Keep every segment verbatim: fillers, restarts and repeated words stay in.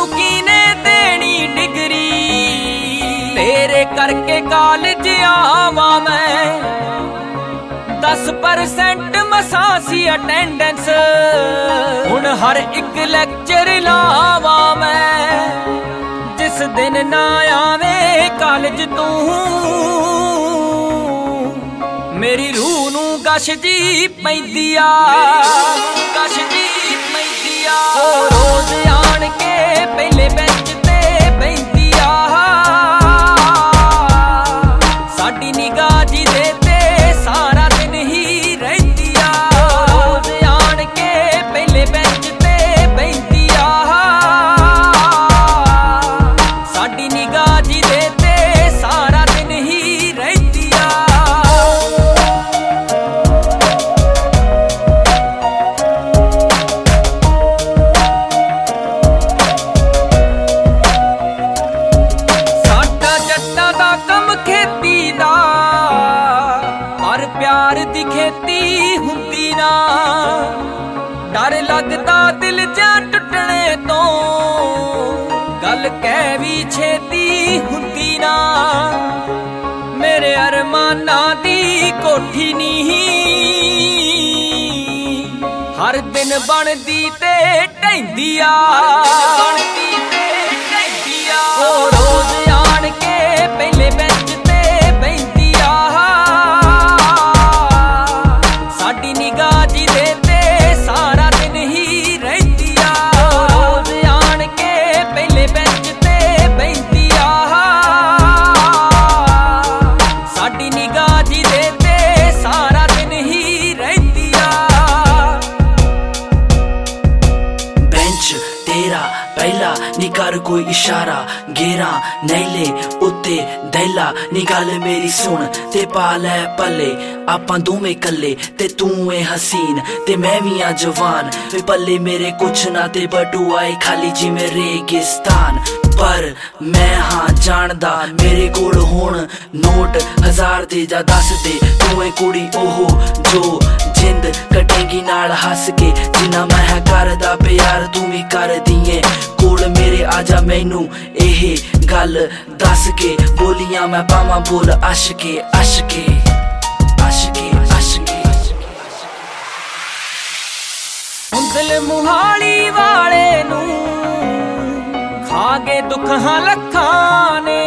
ਮੈਨੂੰ ਕੀਨੇ ਦੇਣੀ ਡਿਗਰੀ, ਤੇਰੇ ਕਰਕੇ ਕਾਲਜ ਆਵਾਂ ਮੈਂ। दस परसेंट मसा सी अटेंडेंस, हुण हर एक लैक्चर लावा मैं। जिस दिन ना आवे कालज तू, मेरी रूह नूं गश जी पैंदी आ, गश जी पैंदी आ। ओ रोज आण के पहले बेंच ते बैंदी आ, साडी निगाह जी दे ते सारा प्यार दी खेती हुंदी ना, डर लगदा दिल जा टुटने तो, गल कह भी छेती हुंदी ना। मेरे अरमाना दी कोठी नहीं, हर दिन बनदी ते ढैंदी आ, बनदी ते ढैंदी आ। ओ रोज आण के पहले बेंच ते बैंदी आ, साडी निगाह जी दे ते सारा दिन ही रहिंदी आ। रोज आण के पहले बेंच ते बैंदी आ, साडी निगाह जी दे ते सारा दिन ही रहिंदी आ। बेंच तेरा पहला नी कर कोई इशारा, गेरा नैले उत्ते दैला नी गल मेरी सुन ते पा लै पल्ले। आपां दोवें कल्ले ते तू ए हसीन ते मैं भी आ जवान, वे पल्ले मेरे कुछ ना ते बटू आए खाली जिवें रेगिस्तान। पर मैं हाँ जानदा मेरे कोल हुण नोट हजार दे जा दस दे, तू ए कुड़ी ओहो जो जिंद कटेगी नाल हस के। जिन्ना मैं करदा प्यार तू भी कर दिए, कोल मेरे आजा मैनू एह गल दस के। बोलियां मैं पावां बोल अशके अशके अशके अशके। दिल मुहाली वाले नू खा गए दुखां लखां ने,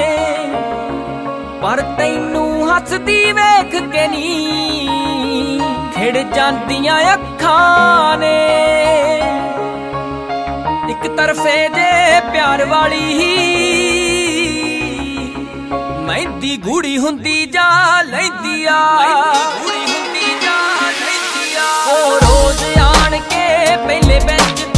पर तैनू हसदी वेख के नी खिड़ जांदियां अखां ने। एक तरफे जे प्यार वाली मेहंदी गूड़ी हुंदी जा लैंदी आ, गूड़ी हुंदी जा लैंदी आ। ओ रोज आण के पहले बेंच